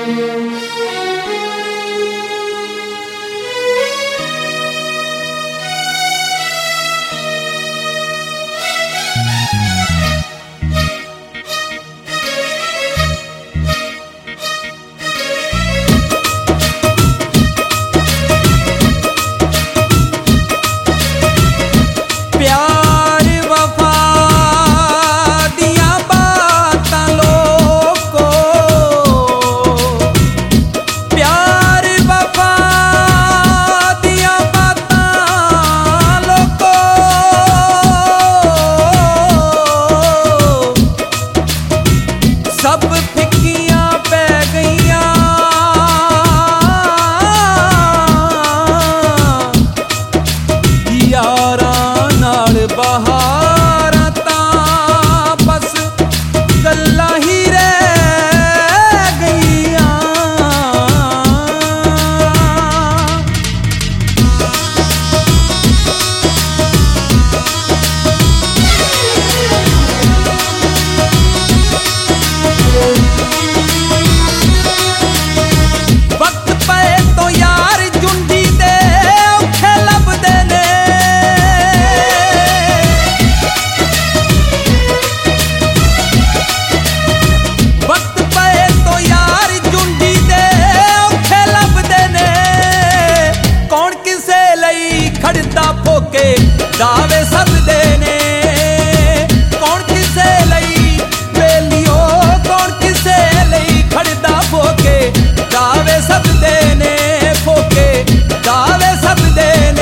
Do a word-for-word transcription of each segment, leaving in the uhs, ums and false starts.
ਦਾਵੇ ਸੱਦਦੇ ਨੇ ਕੌਣ ਕਿਸੇ ਲਈ ਵੇਲੀਓ ਕੌਣ ਕਿਸੇ ਲਈ ਖੜਦਾ ਫੋਕੇ ਦਾਵੇ ਸੱਦਦੇ ਨੇ ਫੋਕੇ ਦਾਵੇ ਸੱਦਦੇ ਨੇ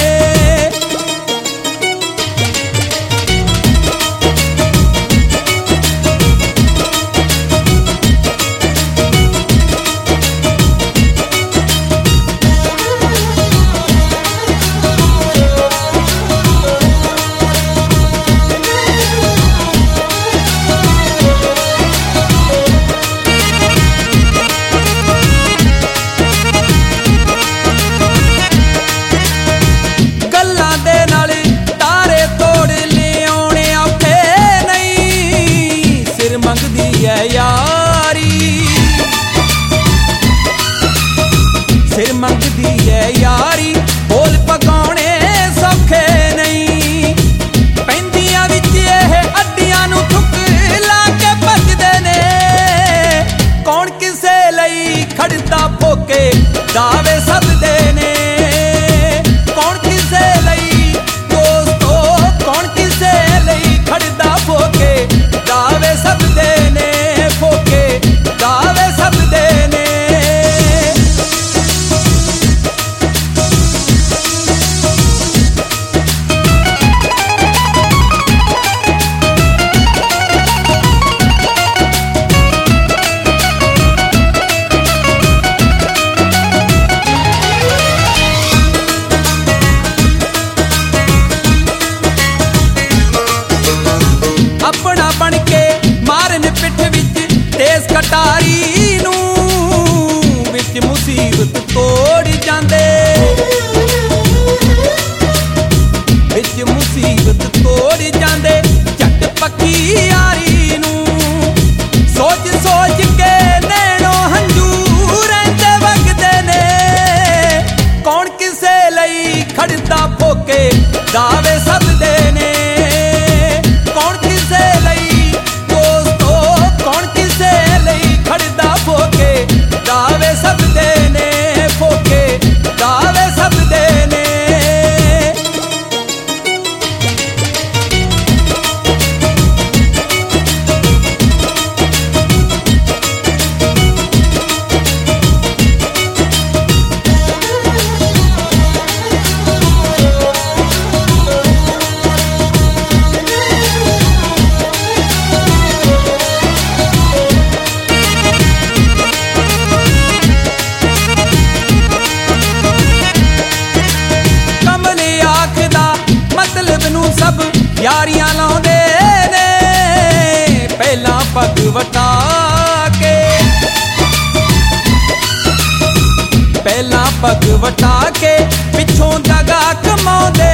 ਮੰਗਦੀ ਐ ਯਾਰੀ ਸਿਰ ਮੰਗਦੀ ਐ ਯਾਰੀ ਬੋਲ ਪਗਾਉਣੇ ਸੌਖੇ ਨਹੀਂ ਪੈਂਦੀਆਂ ਵਿੱਚ ਇਹ ਅੱਡੀਆਂ ਨੂੰ ਠੁਕ ਲਾ ਕੇ ਭੱਜਦੇ ਨੇ ਕੌਣ ਕਿਸੇ ਲਈ ਖੜਦਾ ਫੋਕੇ ਦਾਵੇ ਸੱਦਦੇ ਨੇ ਕੌਣ ਕਿਸੇ ਲਈ ਦੋਸਤੋ ਕੌਣ ਕਿਸੇ ਲਈ ਖੜਦਾ ਫੋਕੇ ਦਾਵੇ ਸੱਦਦੇ ਨੇ ਫੋਕੇ ਦਾਵੇ ਸੱਦਦੇ ਨੇ ਆਪਣਾ ਬਣ ਕੇ ਮਾਰਨ ਪਿੱਠ ਵਿੱਚ ਤੇਜ਼ ਕਟਾਰੀ ਨੂੰ ਵਿੱਚ ਮੁਸੀਬਤ ਤੋੜ ਜਾਂਦੇ ਵਿੱਚ ਮੁਸੀਬਤ ਤੋੜ ਜਾਂਦੇ ਝੱਟ ਪੱਕੀ ਯਾਰੀ ਨੂੰ ਸੋਚ ਸੋਚ ਕੇ ਨੈਣੋ ਹੰਝੂ ਰਹਿੰਦੇ ਵਗਦੇ ਨੇ ਕੌਣ ਕਿਸੇ ਲਈ ਖੜਦਾ ਫੋਕੇ ਦਾਵੇ ਸੱਦਦੇ ਨੇ ਕੌਣ ਕਿਸੇ ਲਈ ਦੋਸਤੋ ਕੌਣ ਕਿਸੇ ਲਈ ਖੜਦਾ ਫੋਕੇ ਦਾਵੇ ਸੱਦਦੇ ਨੇ ਫੋਕੇ ਦਾਵੇ ਸੱਦਦੇ ਨੇ ਸਭ ਯਾਰੀਆਂ ਲਾਉਂਦੇ ਨੇ ਪਹਿਲਾਂ ਪੱਗ ਵਟਾ ਕੇ ਪਹਿਲਾਂ ਪੱਗ ਵਟਾ ਕੇ ਪਿੱਛੋਂ ਦਗਾ ਕਮਾਉਂਦੇ